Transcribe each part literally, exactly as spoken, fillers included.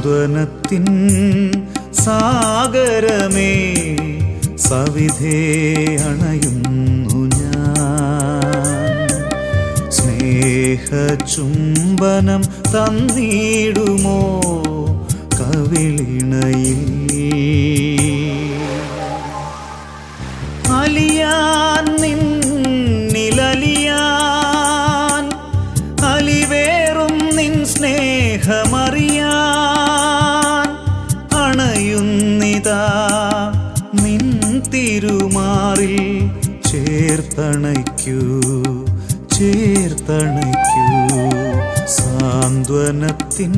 സാന്ത്വനത്തിൻ സാഗരമേ സവിധേ അണയുന്നു ഞാൻ. സ്നേഹചുംബനം തന്നിടുമോ കവിളിണയിൽ? അലിയാൻ നിന്നിലലിയാൻ അലിവേറും നിൻ സ്നേഹമറിയാൻ അണയുന്നിതാ നിൻ തിരുമാറിൽ. ചേർത്തണയ്ക്കൂ ചേർത്തണയ്ക്കൂ സാന്ത്വനത്തിൻ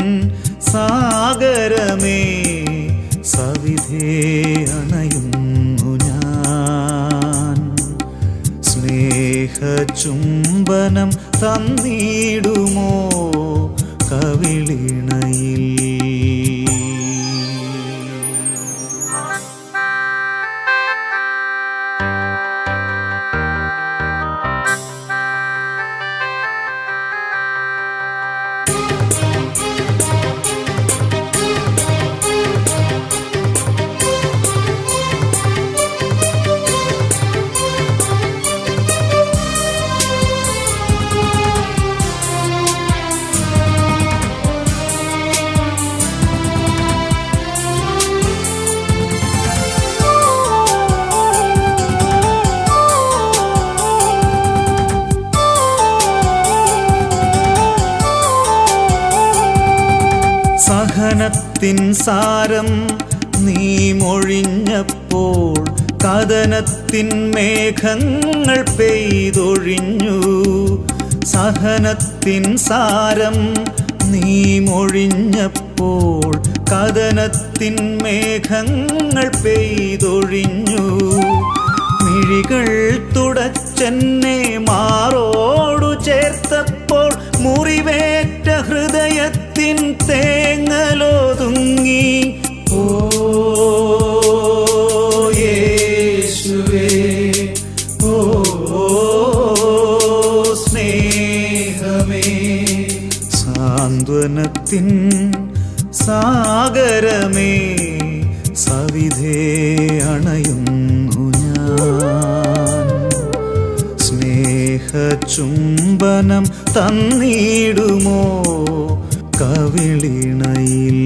സാഗരമേ സവിധേ അണയുന്നു ഞാൻ. സ്നേഹചുംബനം തന്നിടുമോ കവിളിണയിൽ? സഹനത്തിൻ സാരം നീ മൊഴിഞ്ഞപ്പോൾ കഥനത്തിൻ മേഘങ്ങൾ പെയ്തൊഴിഞ്ഞു. സഹനത്തിൻ സാരം നീ മൊഴിഞ്ഞപ്പോൾ കഥനത്തിൻ മേഘങ്ങൾ പെയ്തൊഴിഞ്ഞു. മിഴികൾ തുടച്ചെന്നെ മാറോടു ചേർത്തപ്പോൾ മുറിവേറ്റ ഹൃദയത്തിൻ തേങ്ങലൊതുങ്ങി. ഓ യേശുവേ, ഓ സ്നേഹമേ, സാന്ത്വനത്തിൻ സാഗരമേ സവിധേ അണയുന്നു ഞാൻ. സ്നേഹചുംബനം തന്നിടുമോ കവിളിണയിൽ?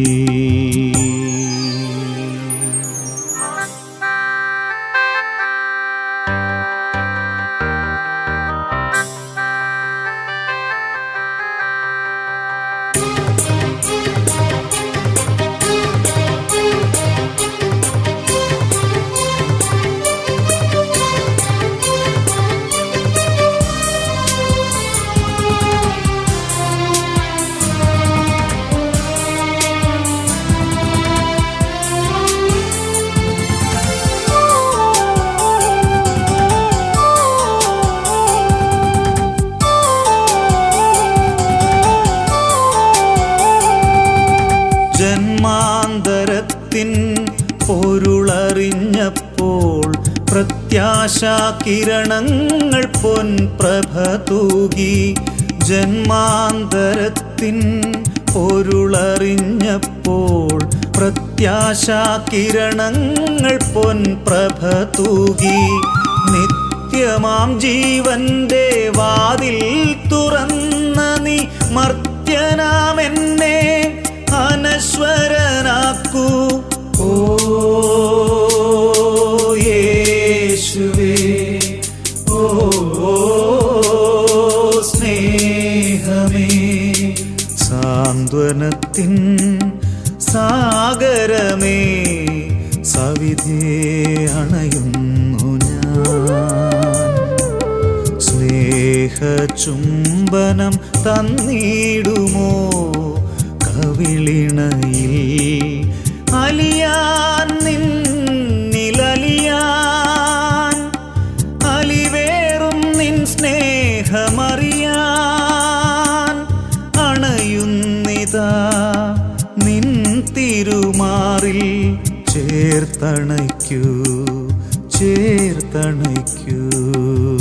ജന്മാന്തരത്തിൻ പൊരുളറിഞ്ഞപ്പോൾ പ്രത്യാശാ കിരണങ്ങൾ പൊൻപ്രഭ തൂകി. ജന്മാന്തരത്തിൻ പൊരുളറിഞ്ഞപ്പോൾ പ്രത്യാശാ കിരണങ്ങൾ പൊൻപ്രഭ തൂകി. നിത്യമാം ജീവന്റെ വാതിൽ തുറന്ന നീ മർത്യനാമെന്നെ അനശ്വരനാക്കൂ. ഓ യേശുവേ, ഓ സ്നേഹമേ, സാന്ത്വനത്തിൻ സാഗരമേ സവിധേ അണയുന്നു ഞാൻ. സ്നേഹചുംബനം തന്നിടുമോ കവിളിണയിൽ? അലിയാൻ നിന്നിലലിയാൻ അലിവേറും നിൻ സ്നേഹമറിയാൻ അണയുന്നിതാ നിൻ തിരുമാറിൽ. ചേർത്തണയ്ക്കൂ ചേർത്തണയ്ക്കൂ